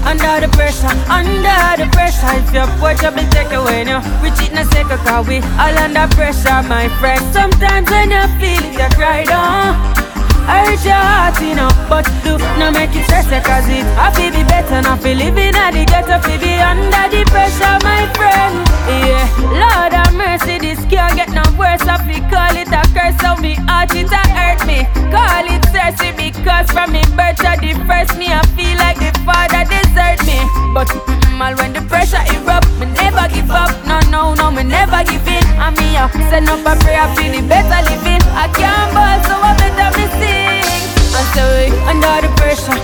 under the pressure, under the pressure. If you're poor, trouble take away now. Rich it in a second, cause we all under pressure, my friend. Sometimes when you feel it, you cry down. Hurt your heart, you know, but do not make it stress, cause it I feel be better, not feel living at the ghetto, feel be under the pressure, my friend. Yeah, Lord have mercy, this can't get no worse. I feel call it a curse, so me heart it a hurt me. Call it thirsty because from me birth to the first me, I feel like the father desert me. But all when the pressure erupt, me never give up. No, me never give in. And me up, send up a prayer, feel the better living. I can't ball, so I better me sing. And so we under the pressure,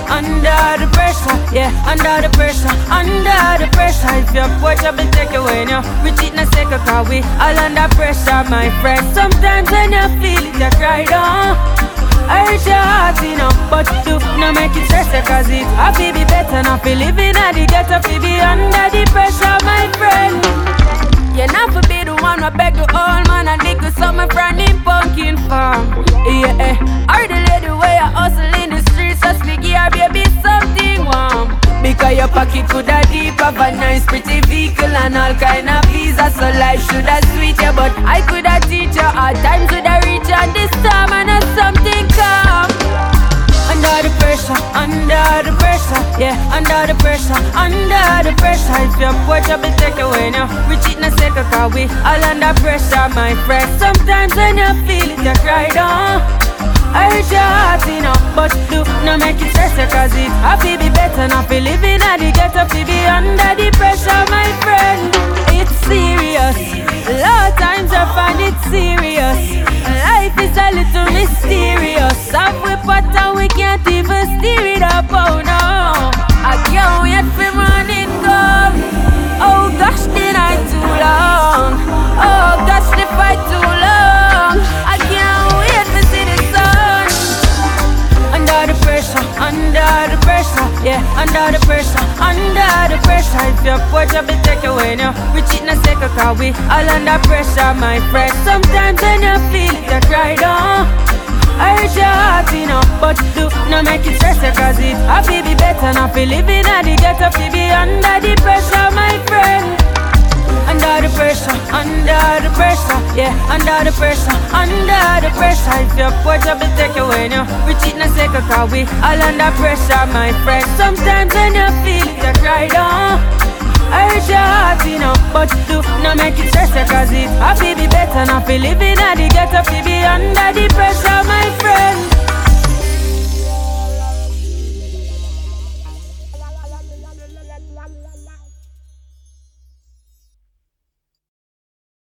yeah, under the pressure, under the pressure. If you're poor, trouble take away now. Rich it in a second, cause we all under pressure, my friend. Sometimes when you feel it, you cry down. Hurt your heart, you know, but do not make it stress, cause it I feel be better, not feel living at the ghetto, feel be under the pressure, my friend. You not for be the one who beg the old man and dig with some friend in pumpkin farm. Yeah, or the lady way I hustle in the streets, so speak here, baby, something warm. Because your pocket could have deep, have a nice pretty vehicle and all kind of visa, so life should have sweet you, but I could have teach you hard times would have reach you, and this time I know something come. Under the pressure, yeah, under the pressure, under the pressure. If you're poor, trouble take away now. Rich it in a second, cause we all under pressure, my friend. Sometimes when you feel it, you cry down. Hurt your heart, you know, but do not make it stress, cause it I feel be better, not feel living at the ghetto, feel be under the pressure, my friend. It's serious, a lot of times I find it serious. Life is a little mysterious. Up we pot and we can't even steer it up, oh no. I can't wait for morning come. Oh gosh, the night too long. Oh gosh, the fight too long. I can't wait to see the sun. Under the pressure, yeah, under the pressure, under the pressure. If you're poor, trouble take away now. Rich it in a second, cause we all under pressure, my friend. Sometimes when you feel it, you cry down. Hurt your heart, you know, but do not make it stress, cause it I feel be better, not feel living at the ghetto, feel be under the pressure, my friend. Under the pressure, yeah, under the pressure, under the pressure. If you're poor, trouble take away now. Rich it in a second, cause we all under pressure, my friend. Sometimes when you feel it, you cry down. Hurt your heart, you know, but do not make it stress, cause it I feel be better, not feel living at the ghetto, feel be under the pressure, my friend.